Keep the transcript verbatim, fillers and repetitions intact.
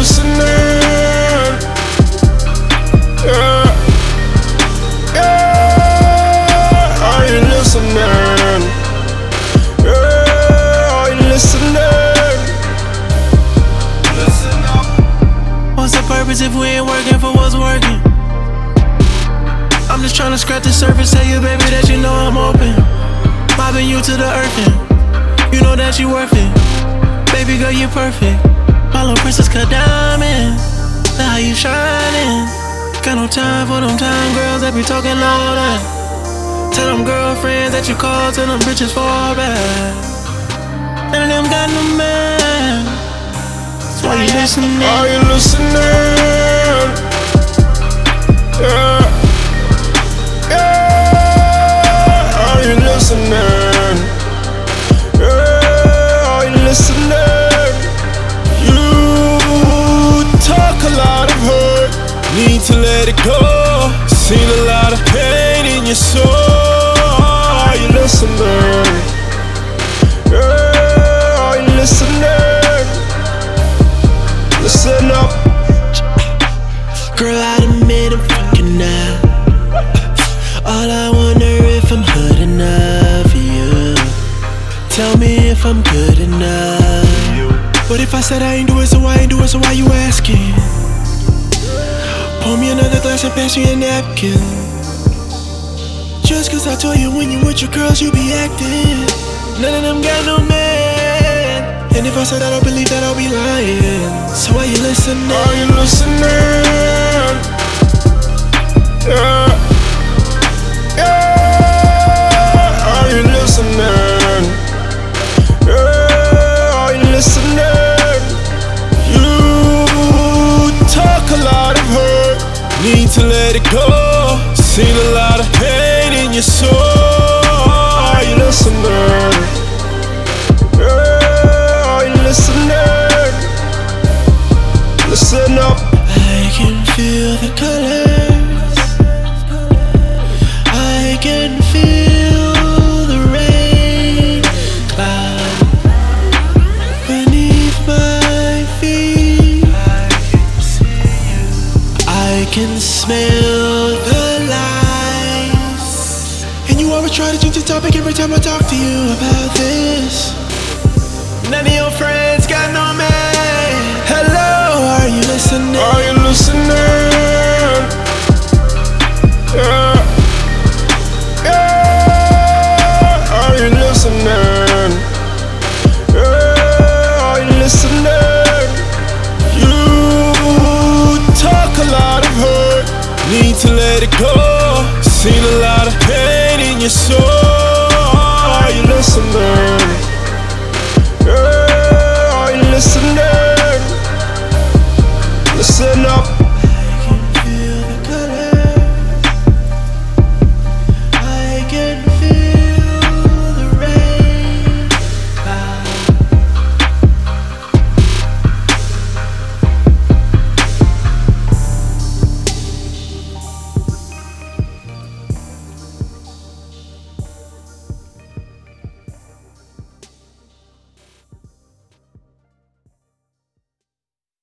listening? Yeah. Yeah. Are you listening? Yeah. Are you listening? Listen up. What's the purpose if we ain't working for what's working? I'm just tryna scratch the surface, tell you baby that you know I'm open. Mobbing you to the earth and you know that you worth it. Baby girl, you perfect. My little princess cut diamond. Now how you shining. Got no time for them time girls that be talking all that. Tell them girlfriends that you call, tell them bitches fall back. None of them got no man. So why you listening? Are you listening? Yeah. Yeah. Are you listening? Yeah. Are you listening? You talk a lot of hurt, need to let it go. Seen a lot of pain in your soul. Are you listening? Yeah. Are you listening? Listen up. Girl, I admit I'm fucking up. All I wonder if I'm good enough for you. Tell me if I'm good enough. What if I said I ain't do it, so I ain't do it, so why you asking? Pour me another glass and pass me a napkin. Just cause I told you when you with your girls you be acting. None of them got no man. And if I said I don't believe that, I'll be lying. So why you listening? Are you listening? Yeah. Yeah. Are you listening? Yeah. Are you listening? You talk a lot of hurt, need to let it go. Seen a lot of pain in your soul. Are you listening? Yeah. Are you listening? Listen up. I can feel the colors. I can feel the rain cloud beneath my feet. I can smell the lies. And you always try to change the topic every time I talk to you about this. None of your friends got no man. Hello, are you listening? Are you listening? Yeah. Yeah. Are you listening? Yeah. Are you listening? You talk a lot of hurt, need to let it go. Seen a lot of pain in your soul. Are you listening? Yeah. Are you listening?